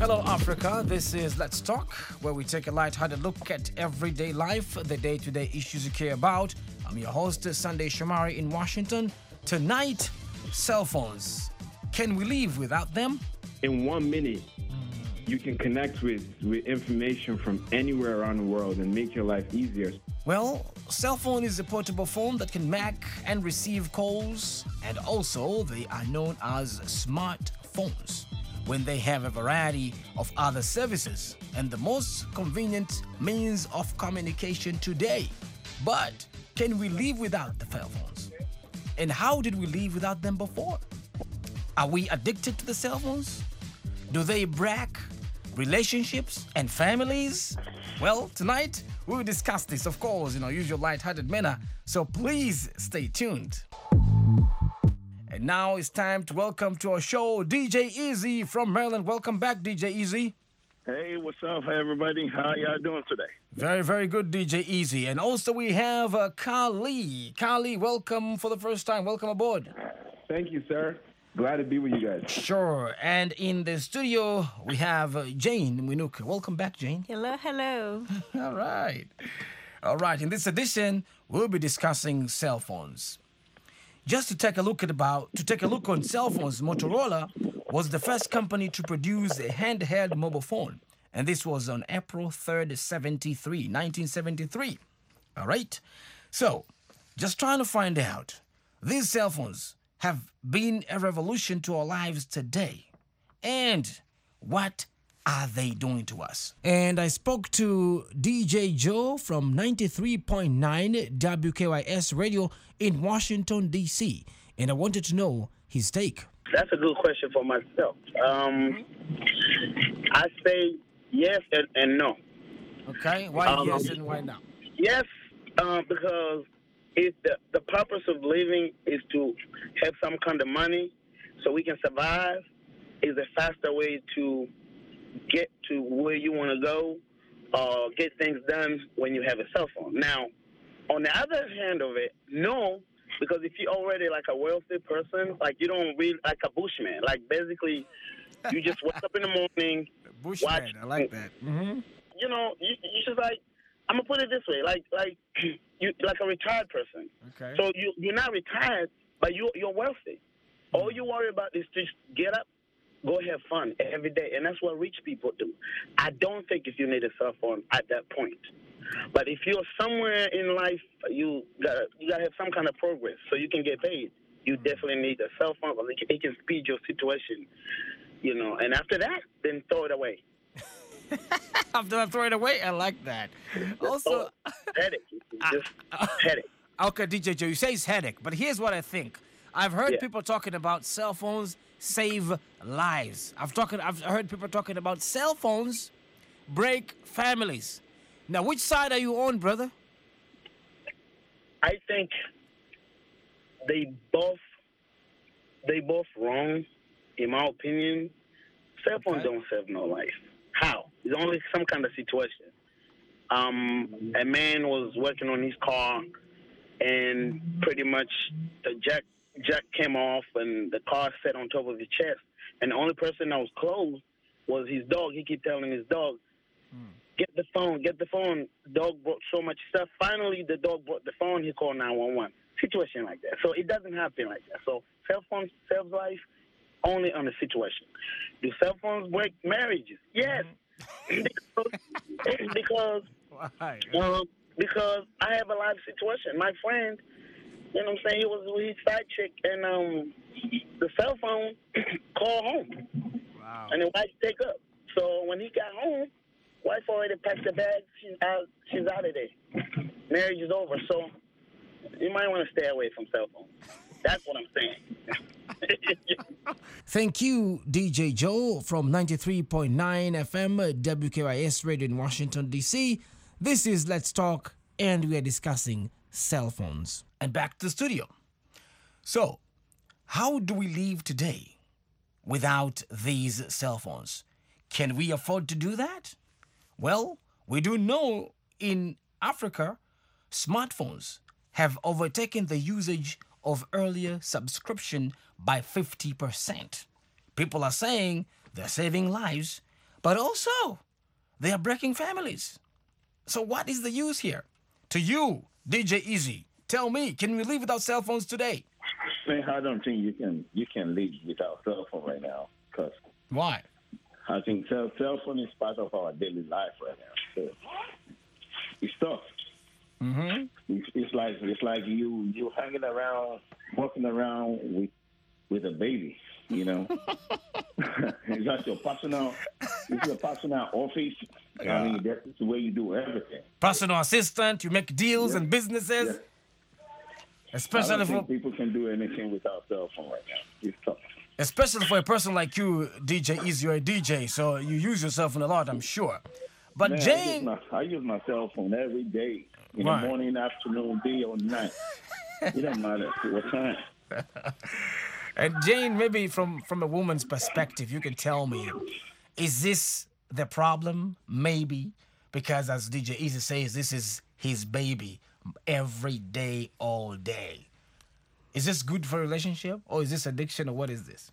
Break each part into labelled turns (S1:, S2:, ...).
S1: Hello, Africa. This is Let's Talk, where we take a light-hearted look at everyday life, the day-to-day issues you care about. I'm your host, Sunday Shamari in Washington. Tonight, cell phones. Can we live without them?
S2: In 1 minute, you can connect with information from anywhere around the world and make your life easier.
S1: Well, cell phone is a portable phone that can make and receive calls, and also they are known as smartphones when they have a variety of other services and the most convenient means of communication today. But can we live without the cell phones? And how did we live without them before? Are we addicted to the cell phones? Do they break relationships and families? Well, tonight we'll discuss this, of course, in our usual light-hearted manner, so please stay tuned. And now it's time to welcome to our show DJ Easy from Maryland. Welcome back, DJ Easy.
S3: Hey, what's up, everybody? How y'all doing today?
S1: Very, very good, DJ Easy. And also we have Kali. Kali, welcome for the first time. Welcome aboard.
S2: Thank you, sir. Glad to be with you guys.
S1: Sure. And in the studio, we have Jane Winuka. Welcome back, Jane.
S4: Hello, hello.
S1: All right. All right. In this edition, we'll be discussing cell phones. Just to take a look on cell phones, Motorola was the first company to produce a handheld mobile phone. And this was on April 3rd, 1973. All right. So, just trying to find out, these cell phones have been a revolution to our lives today. And what are they doing to us? And I spoke to DJ Joe from 93.9 WKYS Radio in Washington, D.C., and I wanted to know his take.
S3: That's a good question for myself. I say yes and no.
S1: Okay, why yes and why no?
S3: Yes, because the purpose of living is to have some kind of money so we can survive, is a faster way to get to where you want to go or get things done when you have a cell phone. Now, on the other hand of it, no, because if you're already like a wealthy person, like you don't really like a bushman, like basically you just wake up in the morning,
S1: Bushman,
S3: watch,
S1: I like that. Mm-hmm.
S3: You know, you just like, I'm gonna put it this way, like you like a retired person.
S1: Okay.
S3: So you're not retired, but you're wealthy. All you worry about is just get up, go have fun every day, and that's what rich people do. I don't think if you need a cell phone at that point. But if you're somewhere in life, you gotta have some kind of progress so you can get paid. You definitely need a cell phone because it can speed your situation, you know. And after that, then throw it away.
S1: After I throw it away, I like that. Also,
S3: headache, just headache.
S1: Okay, DJ Joe, you say it's headache, but here's what I think. I've heard people talking about cell phones save lives. I've heard people talking about cell phones break families. Now, which side are you on, brother?
S3: I think they both wrong, in my opinion. Cell phones don't save no life. How? It's only some kind of situation. A man was working on his car, and pretty much the jack came off, and the car sat on top of his chest. And the only person that was close was his dog. He kept telling his dog, get the phone, get the phone. Dog brought so much stuff. Finally, the dog brought the phone. He called 911. Situation like that. So it doesn't happen like that. So cell phones save life only on the situation. Do cell phones break marriages? Yes. because
S1: Why?
S3: because I have a life situation. My friend, you know what I'm saying, he was with his side chick, and the cell phone called home.
S1: Wow.
S3: And the wife take up. So when he got home, wife already packed the bag. She's out of there. Marriage is over. So you might want to stay away from cell phones. That's what I'm saying.
S1: Thank you, DJ Joe from 93.9 FM WKYS Radio in Washington, D.C. This is Let's Talk, and we are discussing cell phones. And back to the studio. So, how do we live today without these cell phones? Can we afford to do that? Well, we do know in Africa, smartphones have overtaken the usage of earlier subscription by 50%. People are saying they're saving lives, but also they are breaking families. So what is the use here? To you, DJ Easy, tell me, can we live without cell phones today?
S4: Man, I don't think you can live without cell phone right now, because
S1: Why?
S4: I think cell phone is part of our daily life right now. So it's tough.
S1: Mm-hmm.
S4: It's like you hanging around, walking around with a baby. You know, it's like your personal. It's your personal office. I mean, that's the way you do everything.
S1: Personal assistant, you make deals and businesses.
S4: Yeah. I
S1: Especially
S4: don't
S1: for
S4: think people can do anything without cell phone right now. It's tough.
S1: especially for a person like you, DJ Easy, you're a DJ, so you use your cell phone a lot, I'm sure. But
S4: Man,
S1: Jane,
S4: I use my cell phone every day, in
S1: Right.
S4: the morning, afternoon, day, or night. It don't matter what time.
S1: and Jane, maybe from a woman's perspective, you can tell me, is this the problem? Maybe because as DJ Easy says, this is his baby every day, all day. Is this good for a relationship, or is this addiction, or what is this?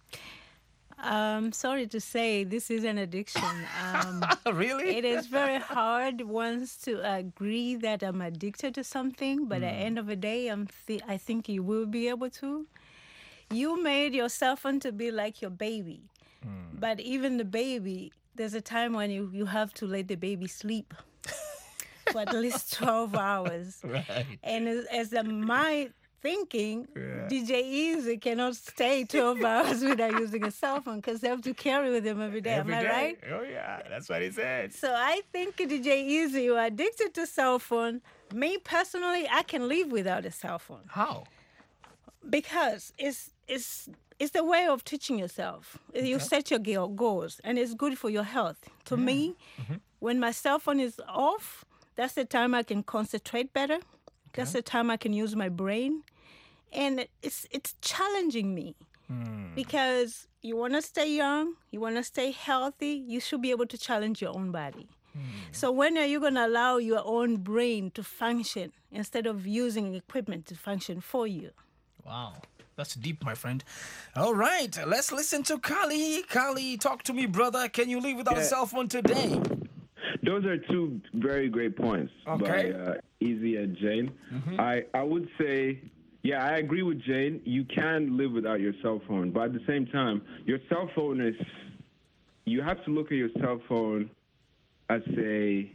S5: Sorry to say, this is an addiction.
S1: Really?
S5: It is very hard once to agree that I'm addicted to something, but at the end of the day, I think you will be able to. You made your cell phone to be like your baby, but even the baby, there's a time when you have to let the baby sleep for at least 12 hours.
S1: Right.
S5: And my thinking, DJ Easy cannot stay 12 hours without using a cell phone because they have to carry with them every day.
S1: Every
S5: Am I
S1: day.
S5: right?
S1: Oh yeah, that's what he said.
S5: So I think DJ Easy, you're addicted to cell phone. Me personally, I can live without a cell phone
S1: How?
S5: because it's the way of teaching yourself. You set your goals, and it's good for your health. To me, when my cell phone is off, that's the time I can concentrate better. That's the time I can use my brain. And it's challenging me because you want to stay young, you want to stay healthy, you should be able to challenge your own body. So when are you going to allow your own brain to function instead of using equipment to function for you?
S1: Wow. That's deep, my friend. All right, let's listen to Kali. Kali, talk to me, brother. Can you live without a cell phone today?
S2: Those are two very great points
S1: Okay.
S2: by Easy and Jane. I would say, yeah, I agree with Jane. You can live without your cell phone, but at the same time, your cell phone is, you have to look at your cell phone as a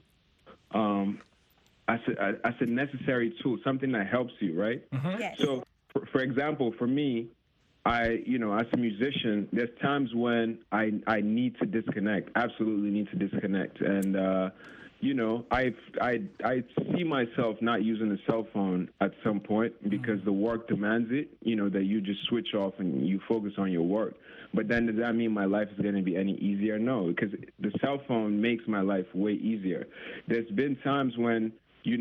S2: necessary tool, something that helps you, right?
S5: Yes.
S2: So, for example, for me, as a musician, there's times when I need to disconnect, absolutely need to disconnect. And, I see myself not using the cell phone at some point because the work demands it, that you just switch off and you focus on your work. But then does that mean my life is going to be any easier? No, because the cell phone makes my life way easier. There's been times when,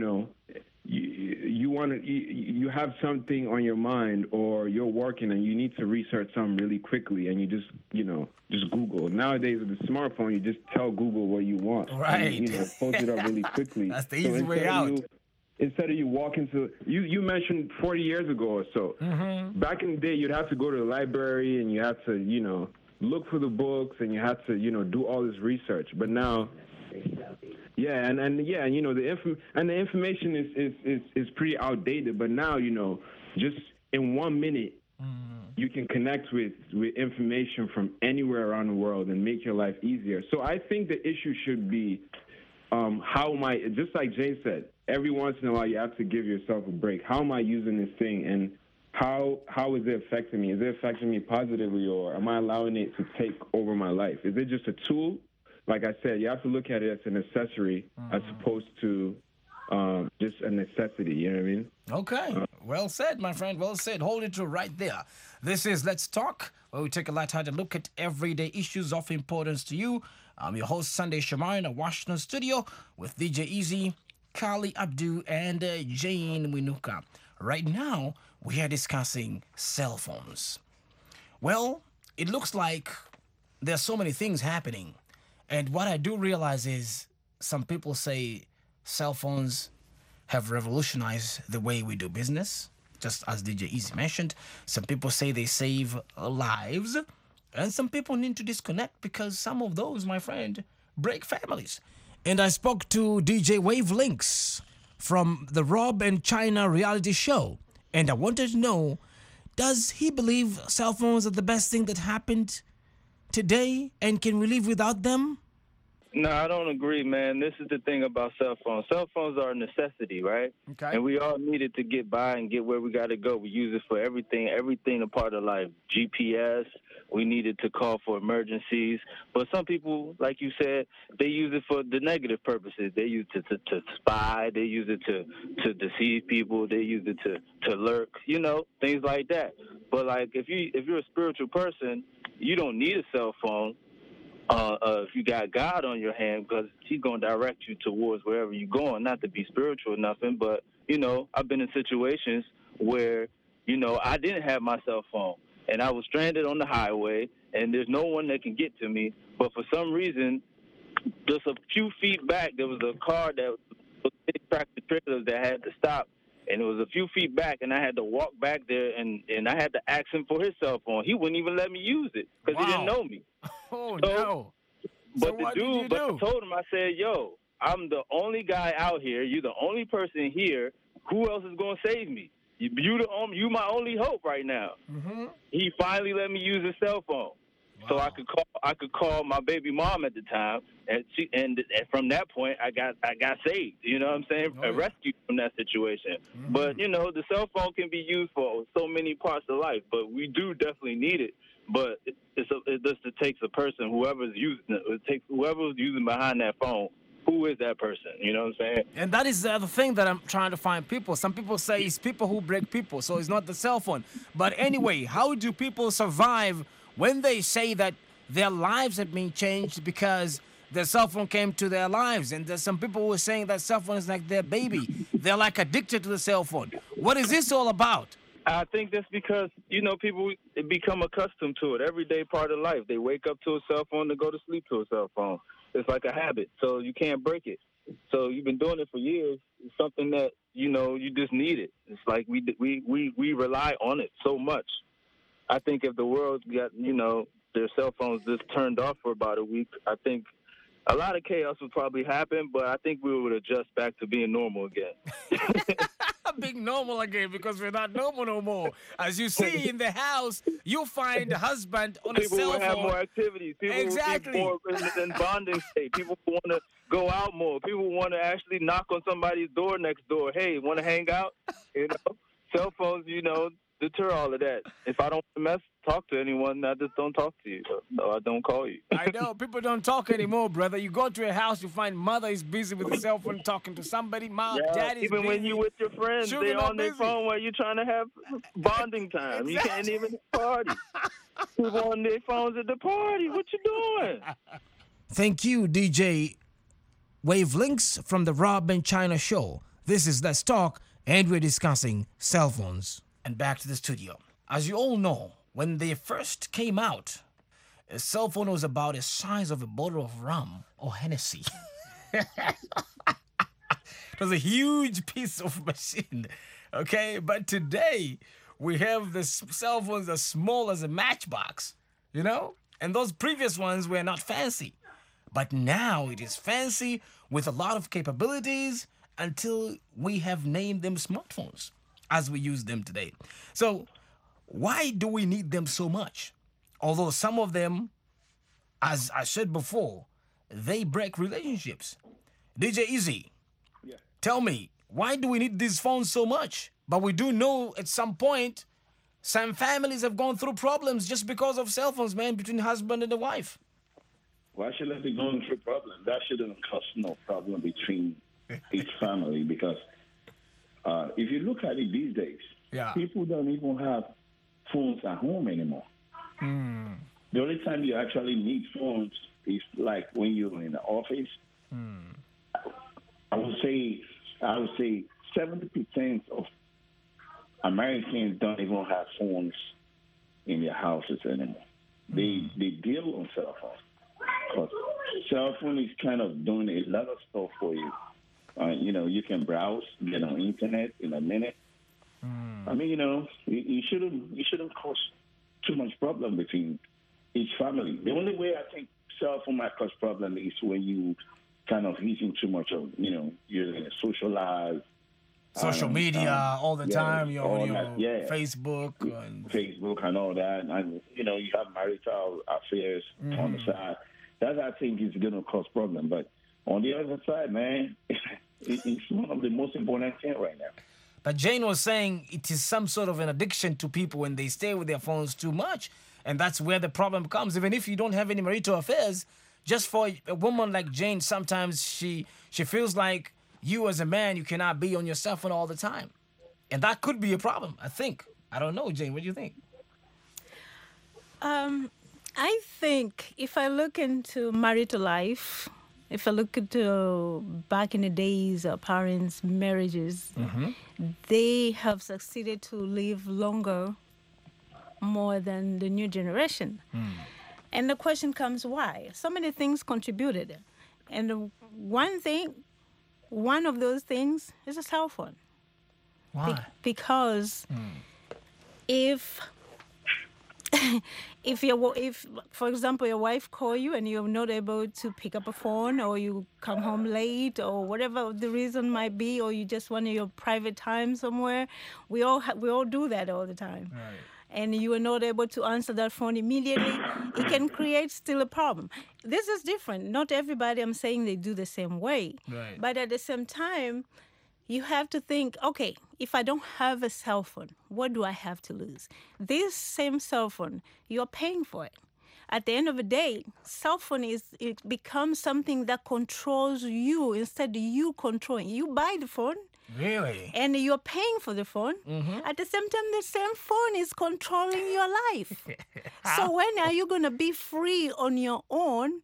S2: you have something on your mind, or you're working and you need to research something really quickly, and you just Google. Nowadays with the smartphone, you just tell Google what you want,
S1: Right.
S2: And, post it up really quickly.
S1: That's the easy way out.
S2: Instead of you walking to, you mentioned 40 years ago or so. Back in the day, you'd have to go to the library and you had to, look for the books, and you had to, do all this research. But now, yeah, and the information is pretty outdated. But now, just in 1 minute, you can connect with information from anywhere around the world and make your life easier. So I think the issue should be, how am I, just like Jane said, every once in a while you have to give yourself a break. How am I using this thing, and how is it affecting me? Is it affecting me positively, or am I allowing it to take over my life? Is it just a tool? Like I said, you have to look at it as an accessory as opposed to just a necessity. You know what I mean?
S1: Okay. Well said, my friend. Well said. Hold it to right there. This is Let's Talk, where we take a light-hearted look at everyday issues of importance to you. I'm your host, Sunday Shamar, in a Washington studio with DJ Easy, Kali Abdu, and Jane Winuka. Right now, we are discussing cell phones. Well, it looks like there's so many things happening. And what I do realize is some people say cell phones have revolutionized the way we do business, just as DJ Easy mentioned. Some people say they save lives. And some people need to disconnect because some of those, my friend, break families. And I spoke to DJ Wavelinks from the Rob and China reality show. And I wanted to know, does he believe cell phones are the best thing that happened today? And can we live without them?
S6: No, I don't agree, man. This is the thing about cell phones. Cell phones are a necessity, right?
S1: Okay.
S6: And we all need it to get by and get where we got to go. We use it for everything a part of life. GPS, we need it to call for emergencies. But some people, like you said, they use it for the negative purposes. They use it to spy. They use it to deceive people. They use it to lurk, things like that. But, like, if you're a spiritual person, you don't need a cell phone. If you got God on your hand, because he's going to direct you towards wherever you're going, not to be spiritual or nothing, but, I've been in situations where, I didn't have my cell phone, and I was stranded on the highway, and there's no one that can get to me, but for some reason, just a few feet back, there was a car that was tractor trailers that had to stop, and it was a few feet back, and I had to walk back there, and I had to ask him for his cell phone. He wouldn't even let me use it because he didn't know me.
S1: Oh, no.
S6: But I told him, I said, yo, I'm the only guy out here. You're the only person here. Who else is going to save me? You my only hope right now.
S1: Mm-hmm.
S6: He finally let me use his cell phone. Wow. So I could call my baby mom at the time, and from that point I got saved. You know what I'm saying?
S1: Oh, yeah.
S6: Rescued from that situation.
S1: Mm-hmm.
S6: But the cell phone can be used for so many parts of life. But we do definitely need it. But it takes a person, whoever's using it. It takes whoever's using behind that phone. Who is that person? You know what I'm saying?
S1: And that is the other thing that I'm trying to find people. Some people say it's people who break people, so it's not the cell phone. But anyway, how do people survive when they say that their lives have been changed because the cell phone came to their lives? And there's some people who are saying that cell phone is like their baby. They're like addicted to the cell phone. What is this all about?
S6: I think that's because, people become accustomed to it. Everyday part of life. They wake up to a cell phone, they go to sleep to a cell phone. It's like a habit, so you can't break it. So you've been doing it for years. It's something that, you just need it. It's like we rely on it so much. I think if the world got, their cell phones just turned off for about a week, I think a lot of chaos would probably happen, but I think we would adjust back to being normal again.
S1: Being normal again, because we're not normal no more. As you see in the house, you'll find a husband on a cell phone.
S6: People will have more activities. People
S1: exactly.
S6: will be more in bonding state. People want to go out more. People want to actually knock on somebody's door next door. Hey, want to hang out? Cell phones, deter all of that. If I don't talk to anyone, I just don't talk to you. So I don't call you.
S1: I know. People don't talk anymore, brother. You go to a house, you find mother is busy with the cell phone talking to somebody. Mom, dad is
S6: even
S1: busy.
S6: When you with your friends, they're on their phone while you're trying to have bonding time. Exactly. You can't even party. People on their phones at the party. What you doing?
S1: Thank you, DJ Wavelinks from the Rob and China show. This is Let's Talk, and we're discussing cell phones. And back to the studio. As you all know, when they first came out, a cell phone was about the size of a bottle of rum or Hennessy. It was a huge piece of machine, okay? But today, we have the cell phones as small as a matchbox, And those previous ones were not fancy. But now it is fancy with a lot of capabilities until we have named them smartphones as we use them today. So why do we need them so much? Although some of them, as I said before, they break relationships. DJ Easy, Tell me, why do we need these phones so much? But we do know at some point, some families have gone through problems just because of cell phones, man, between husband and the wife.
S4: Why should they be going through problems? That shouldn't cause no problem between each family because if you look at it these days, people don't even have phones at home anymore. The only time you actually need phones is like when you're in the office. I would say 70% of Americans don't even have phones in their houses anymore. They deal on cell phones. Because cell phone is kind of doing a lot of stuff for you. You can browse, get on internet in a minute. I mean, you shouldn't cause too much problem between each family. The only way I think cell phone might cause problem is when you kind of using too much of, you're in a social life.
S1: Social media all the time. You're on your
S4: that,
S1: Facebook.
S4: Facebook and all that. And, you have marital affairs on the side. That, I think, is going to cause problem. But on the other side, man, it's one of the most important things right now.
S1: But Jane was saying it is some sort of an addiction to people when they stay with their phones too much. And that's where the problem comes. Even if you don't have any marital affairs, just for a woman like Jane, sometimes she feels like you as a man, you cannot be on your cell phone all the time. And that could be a problem, I think. I don't know, Jane, what do you think?
S5: I think if I look into marital life, if I look into back in the days of parents' marriages, they have succeeded to live longer, more than the new generation. And the question comes, why? So many things contributed. And one of those things is a cell phone.
S1: Why?
S5: Because if for example your wife call you and you're not able to pick up a phone, or you come home late, or whatever the reason might be, or you just want your private time somewhere, we all do that all the time.
S1: Right.
S5: And you are not able to answer that phone immediately, it can create still a problem. This is different. Not everybody, I'm saying, they do the same way.
S1: Right.
S5: But at the same time, you have to think, okay, if I don't have a cell phone, what do I have to lose? This same cell phone, you're paying for it. At the end of the day, cell phone it becomes something that controls you instead of you controlling. You buy the phone.
S1: Really?
S5: And you're paying for the phone. At the same time, the same phone is controlling your life. So when are you going to be free on your own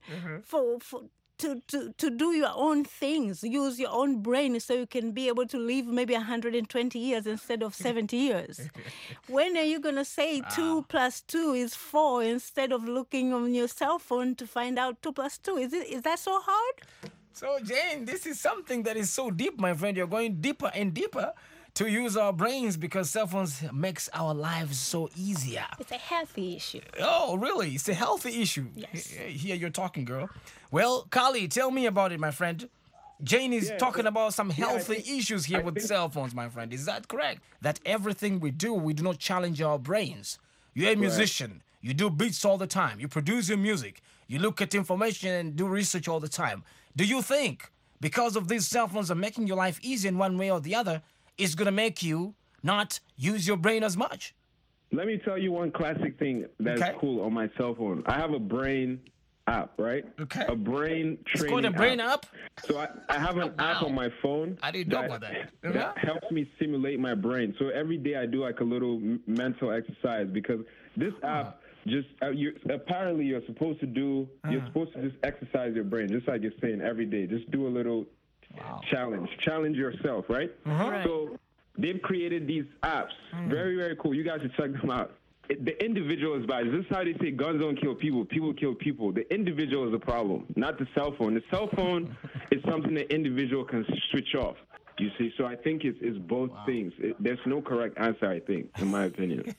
S5: to do your own things, use your own brain so you can be able to live maybe 120 years instead of 70 years? When are you going to say 2 + 2 is 4 instead of looking on your cell phone to find out 2 + 2? Is that so hard?
S1: So, Jane, this is something that is so deep, my friend. You're going deeper and deeper to use our brains because cell phones makes our lives so easier.
S5: It's a healthy issue.
S1: Oh, really? It's a healthy issue.
S5: Yes.
S1: Here you're talking, girl. Well, Kali, tell me about it, my friend. Jane is talking about some healthy issues here with cell phones, my friend. Is that correct? That everything we do not challenge our brains. You're a musician. You do beats all the time. You produce your music. You look at information and do research all the time. Do you think because of these cell phones are making your life easy in one way or the other, it's going to make you not use your brain as much?
S2: Let me tell you one classic thing that's cool on my cell phone. I have a brain app, right?
S1: Okay.
S2: A brain training
S1: It's called a brain app?
S2: So I have an app on my phone.
S1: I didn't know about that.
S2: That helps me stimulate my brain. So every day I do like a little mental exercise because this app apparently you're supposed to just exercise your brain, just like you're saying every day. Just do a little challenge yourself, right?
S5: Right.
S2: So they've created these apps, very, very cool. You guys should check them out. The individual is bad. This is how they say guns don't kill people. People kill people. The individual is the problem, not the cell phone. The cell phone is something the individual can switch off. You see, so I think it's both things. There's no correct answer, I think, in my opinion.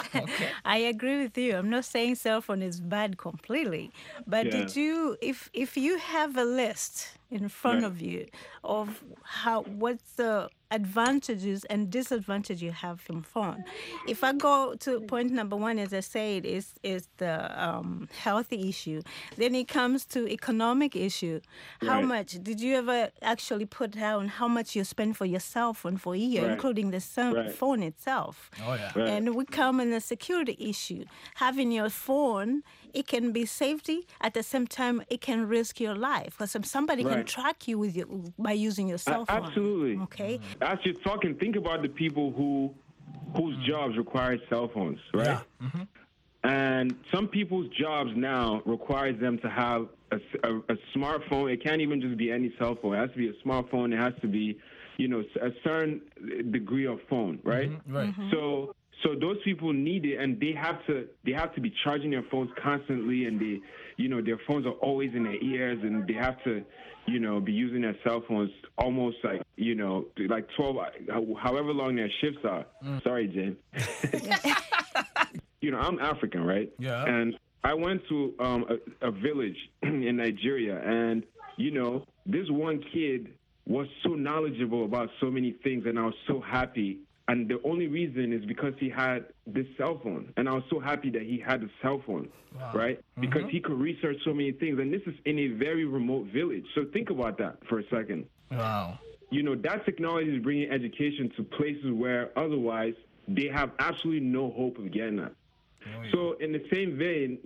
S5: I agree with you. I'm not saying cell phone is bad completely, but did you, if you have a list in front of you of what's the advantages and disadvantages you have from phone? If I go to point number one, as I said, is the healthy issue. Then it comes to economic issue. How much did you ever actually put down how much you spend for your cell phone for a year, including the phone itself?
S1: Oh yeah.
S2: Right.
S5: And we come in the security issue. Having your phone, it can be safety. At the same time, it can risk your life because somebody can track you by using your cell phone.
S2: Absolutely.
S5: Okay.
S2: As you're talking, think about the people whose jobs require cell phones, right?
S1: Yeah. Mm-hmm.
S2: And some people's jobs now requires them to have a smartphone. It can't even just be any cell phone. It has to be a smartphone. It has to be, a certain degree of phone, right?
S1: Mm-hmm. Right.
S2: So those people need it, and they have to be charging their phones constantly, and their phones are always in their ears, and they have to, be using their cell phones almost like 12, however long their shifts are. Sorry, Jane. I'm African, right?
S1: Yeah.
S2: And I went to a village in Nigeria, and this one kid was so knowledgeable about so many things, and I was so happy. And the only reason is because he had this cell phone, and I was so happy that he had a cell phone, right? Because he could research so many things, and this is in a very remote village. So think about that for a second.
S1: Wow.
S2: That technology is bringing education to places where otherwise they have absolutely no hope of getting that. Oh, yeah. So in the same vein,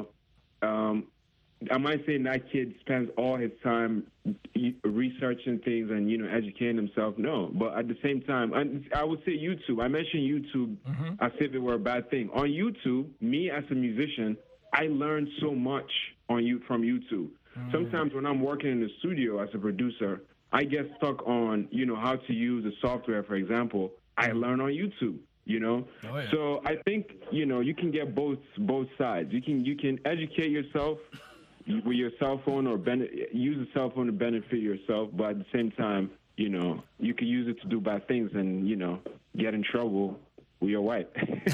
S2: am I saying that kid spends all his time researching things and, educating himself? No. But at the same time, I would say YouTube. I mentioned YouTube as if it were a bad thing. On YouTube, me as a musician, I learned so much from YouTube. Sometimes when I'm working in the studio as a producer, I get stuck on, how to use the software, for example. I learn on YouTube. Oh, yeah. So I think, you can get both sides. You can educate yourself with your cell phone or use a cell phone to benefit yourself, but at the same time, you can use it to do bad things and, get in trouble with your wife.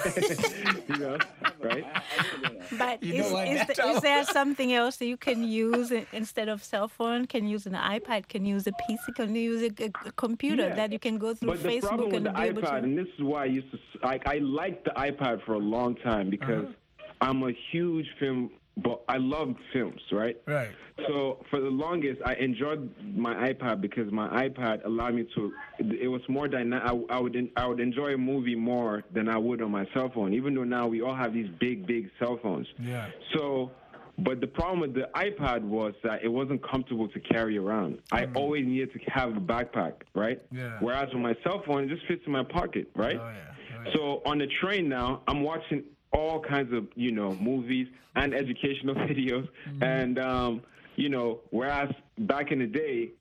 S2: Right?
S5: But is there something else that you can use instead of cell phone? Can use an iPad, can use a PC, can use a computer that you can go through
S2: but
S5: Facebook
S2: the problem with
S5: and
S2: the iPad, and this is why I liked the iPad for a long time because I'm a huge but I love films, right?
S1: Right.
S2: So for the longest, I enjoyed my iPad because my iPad allowed me to. It was more dynamic. I would enjoy a movie more than I would on my cell phone. Even though now we all have these big cell phones.
S1: Yeah.
S2: So, but the problem with the iPad was that it wasn't comfortable to carry around. I always needed to have a backpack, right?
S1: Yeah.
S2: Whereas with my cell phone, it just fits in my pocket, right?
S1: Oh yeah.
S2: So on the train now, I'm watching all kinds of, movies and educational videos. And, whereas back in the day,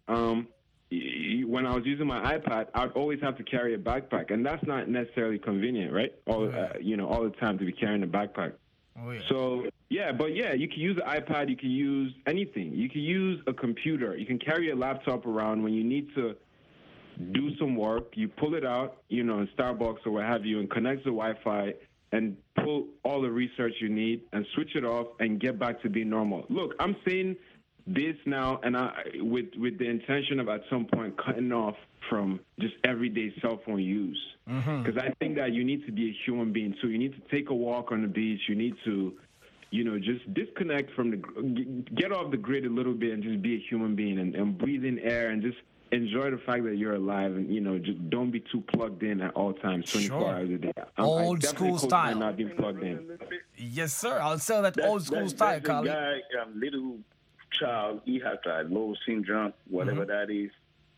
S2: when I was using my iPad, I'd always have to carry a backpack. And that's not necessarily convenient, right? All the time to be carrying a backpack.
S1: Oh, yeah.
S2: So, you can use an iPad. You can use anything. You can use a computer. You can carry a laptop around when you need to do some work. You pull it out, in Starbucks or what have you, and connect to Wi-Fi and pull all the research you need and switch it off and get back to being normal. Look, I'm saying this now, and with the intention of at some point cutting off from just everyday cell phone use. Because I think that you need to be a human being too. You need to take a walk on the beach. You need to, just disconnect from get off the grid a little bit and just be a human being and breathe in air and just enjoy the fact that you're alive and, just don't be too plugged in at all times, 24 hours a day.
S1: Old school style.
S2: Not being plugged in.
S1: Yes, sir. I'll sell that old school style, Carly.
S4: Guy, little child, he has low syndrome, whatever that is.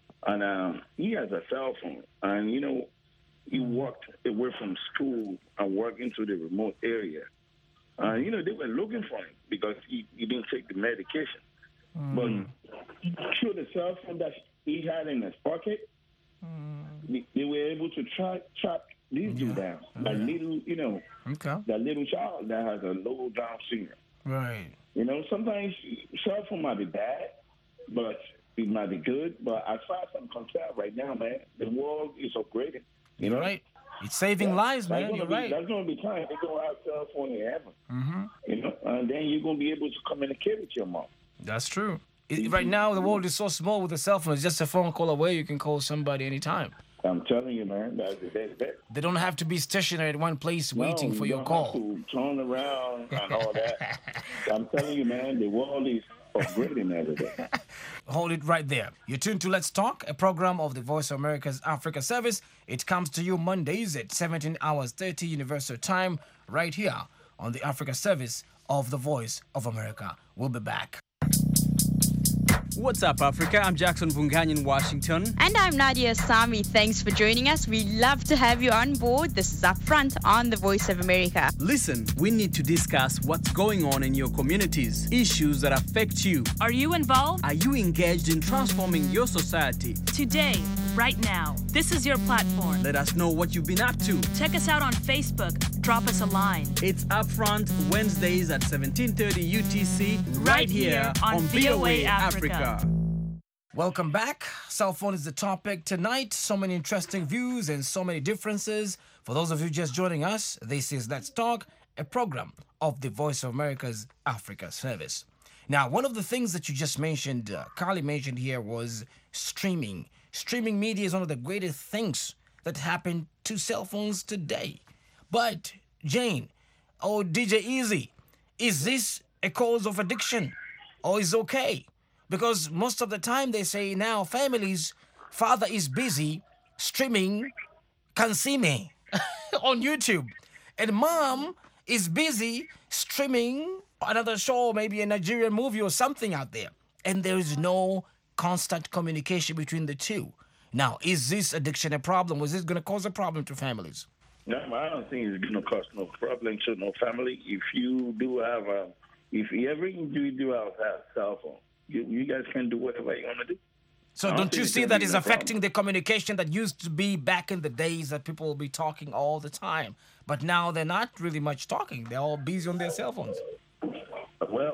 S4: And he has a cell phone. And, he walked away from school and worked into the remote area. And, they were looking for him because he didn't take the medication. But through the cell phone that he had in his pocket, they were able to track these dudes down. That little, that little child that has a low Down syndrome.
S1: Right.
S4: Sometimes cell phone might be bad, but it might be good. But as far as I'm concerned right now, man, the world is upgrading.
S1: You're right. It's saving lives, man. You're right.
S4: That's going to be time. They're going to have cell phone in heaven. And then you're going to be able to communicate with your mom.
S1: That's true. Right now, the world is so small with the cell phone. It's just a phone call away. You can call somebody anytime.
S4: I'm telling you, man, that's the best.
S1: They don't have to be stationary at one place waiting for your call.
S4: You don't have to turn around and all that. I'm telling you, man, the world is upgrading every day.
S1: Hold it right there. You're tuned to Let's Talk, a program of the Voice of America's Africa Service. It comes to you Mondays at 17 hours 30 Universal Time, right here on the Africa Service of the Voice of America. We'll be back.
S7: What's up, Africa? I'm Jackson Vunganyi in Washington.
S8: And I'm Nadia Sami. Thanks for joining us. We love to have you on board. This is Upfront on the Voice of America.
S7: Listen, we need to discuss what's going on in your communities, issues that affect you.
S9: Are you involved?
S7: Are you engaged in transforming your society?
S9: Today, right now, this is your platform.
S7: Let us know what you've been up to.
S9: Check us out on Facebook. Drop us a line.
S7: It's Upfront Wednesdays at 17:30 UTC, right here on VOA Africa.
S1: Welcome back. Cell phone is the topic tonight. So many interesting views and so many differences. For those of you just joining us, this is Let's Talk, a program of the Voice of America's Africa service. Now, one of the things that you just mentioned, Carly mentioned here, was streaming. Streaming media is one of the greatest things that happened to cell phones today. But, Jane, or DJ Easy, is this a cause of addiction? Or is it okay? Because most of the time they say now families, father is busy streaming Kansime on YouTube. And mom is busy streaming another show, maybe a Nigerian movie or something out there. And there is no constant communication between the two. Now, is this addiction a problem? Was this going to cause a problem to families?
S4: No, I don't think it's going to cause no problem to no family. If you do have if you ever do have a cell phone, you guys can do whatever you want to do.
S1: So don't you see that is affecting the communication that used to be back in the days that people will be talking all the time? But now they're not really much talking. They're all busy on their cell phones.
S4: Well,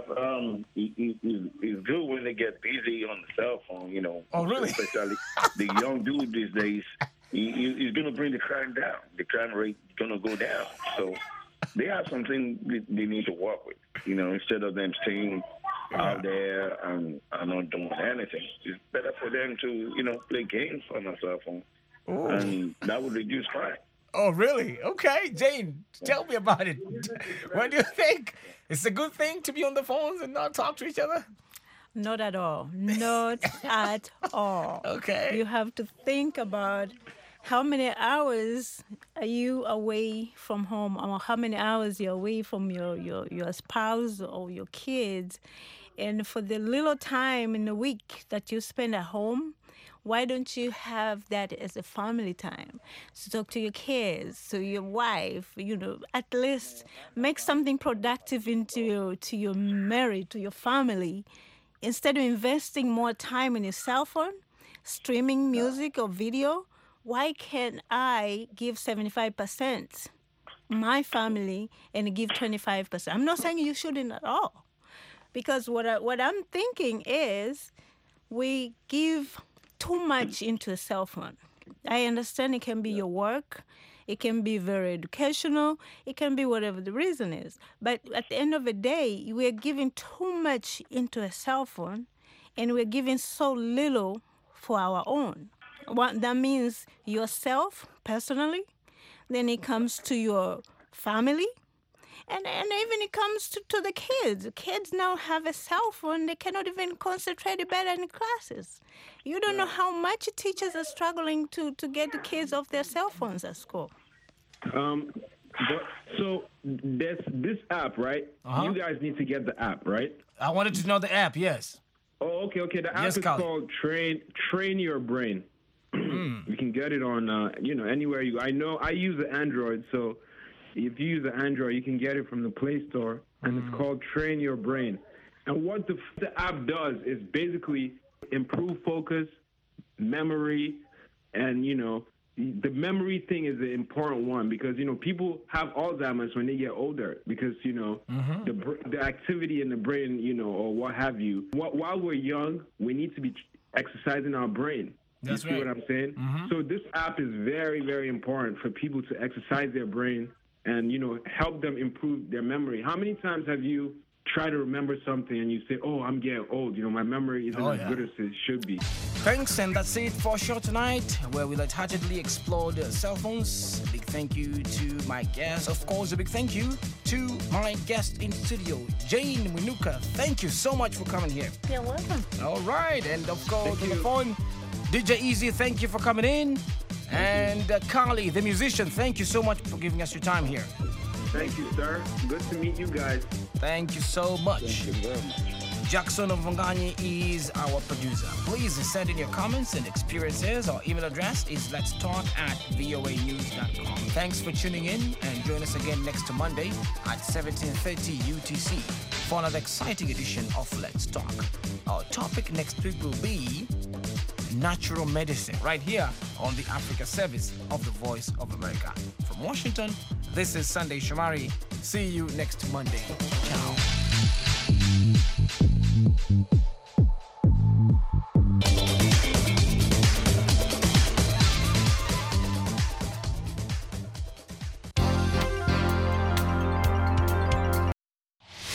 S4: it's good when they get busy on the cell phone, you know.
S1: Oh, really?
S4: Especially the young dude these days. He's going to bring the crime down. The crime rate is going to go down. So they have something they need to work with, you know, instead of them staying out there and not doing anything. It's better for them to, you know, play games on a cell phone. Ooh. And that would reduce crime.
S1: Oh, really? Okay, Jane, tell me about it. What do you think? It's a good thing to be on the phones and not talk to each other?
S5: Not at all. Not at all.
S1: Okay.
S5: You have to think about how many hours are you away from home, or how many hours you're away from your spouse or your kids. And for the little time in the week that you spend at home, why don't you have that as a family time? So talk to your kids, to your wife, you know, at least make something productive into your marriage, to your family. Instead of investing more time in your cell phone, streaming music or video, why can't I give 75% my family and give 25%? I'm not saying you shouldn't at all. Because what I'm thinking is we give too much into a cell phone. I understand it can be your work, it can be very educational, it can be whatever the reason is. But at the end of the day, we're giving too much into a cell phone and we're giving so little for our own. What that means yourself personally, then it comes to your family, and even it comes to the kids. Kids now have a cell phone. They cannot even concentrate better in classes. You don't know how much teachers are struggling to get the kids off their cell phones at school.
S2: So there's this app, right? You guys need to get the app, right?
S1: I wanted to know the app, yes.
S2: Oh, okay. The app is called Train Your Brain. You can get it on, anywhere you go. I know I use the Android, so if you use the Android, you can get it from the Play Store, and it's called Train Your Brain. And what the app does is basically improve focus, memory, and, the memory thing is the important one because, people have Alzheimer's when they get older because, the activity in the brain, or what have you. While we're young, we need to be exercising our brain.
S1: That's
S2: you see
S1: right.
S2: what I'm saying? So this app is very, very important for people to exercise their brain and, help them improve their memory. How many times have you tried to remember something and you say, oh, I'm getting old, my memory isn't as good as it should be.
S1: Thanks, and that's it for our show tonight, where we lightheartedly explored cell phones. A big thank you to my guest. Of course, a big thank you to my guest in studio, Jane Mwinuka. Thank you so much for coming here.
S5: You're welcome.
S1: All right, and of course, on the phone, DJ Easy, thank you for coming in. And Carly, the musician, thank you so much for giving us your time here.
S2: Thank you, sir. Good to meet you guys.
S1: Thank you so much.
S4: Thank you very much.
S1: Jackson of Vangani is our producer. Please send in your comments and experiences. Our email address is letstalk@voanews.com. Thanks for tuning in, and join us again next Monday at 17:30 UTC for another exciting edition of Let's Talk. Our topic next week will be natural medicine, right here on the Africa service of the Voice of America. From Washington, this is Sunday Shomari. See you next Monday. Ciao.